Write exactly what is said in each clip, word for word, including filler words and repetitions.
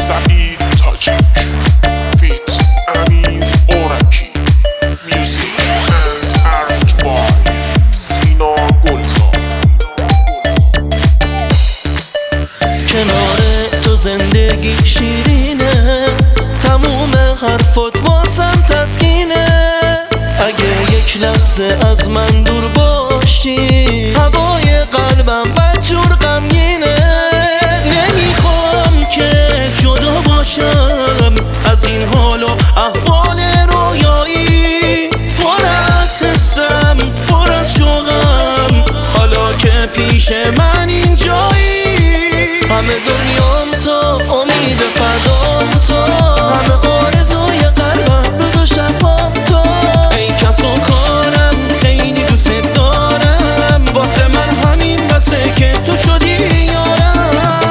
سعید تاجیک فیت امیر اورکی میوزیک اند ارنج بای سینا گلزار. کنار تو زندگی شیرینه، تموم حرفات واسم تسکینه. اگه یک لحظه از من دور باشی، هوای قلبم بدجور غمگینه. نمیخوام که جدا باشم از این حال و احوال رویایی. پر از حسم، پر از شوقم، حالا که پیش من اینجایی. همه دنیام تو، امید فردام تو، همه آرزوی قلبم، روز و شبام تو. ای کس و کارم، خیلی دوست دارم، واسه من همین بسه که تو شدی یارم.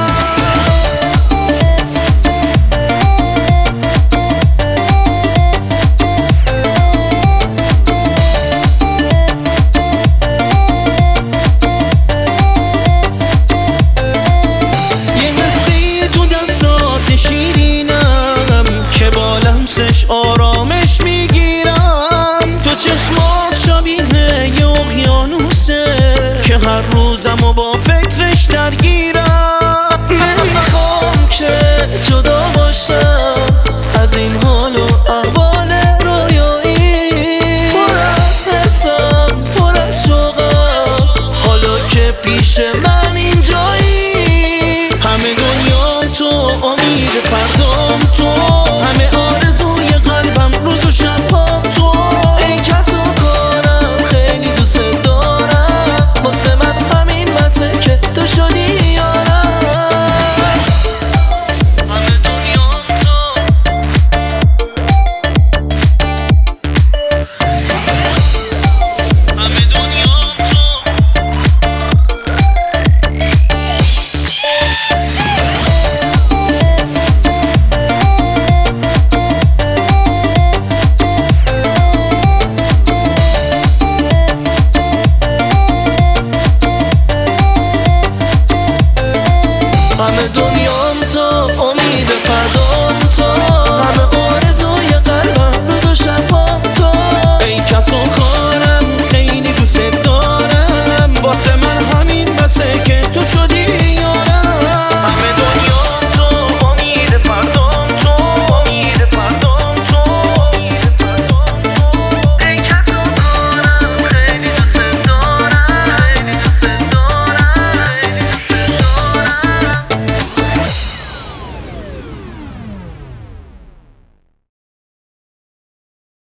آرامش میگیرم، تو چشمات شبیه یه اقیانوسه که هر روزم و با فکرش درگیرم. نمیخوام که جدا باشم از این حال و احوال رویایی. پر از حسم، پر از شوقم، حالا که پیش من اینجایی. همه دنیام تو، امید فردام تو، همه آرزوی قلبم، روز و شبام تو. ای کس و کارم، خیلی دوست دارم، واسه من همین بسه که تو شدی یارم. همه دنیام تو، همه دنیام تو. همه دنیا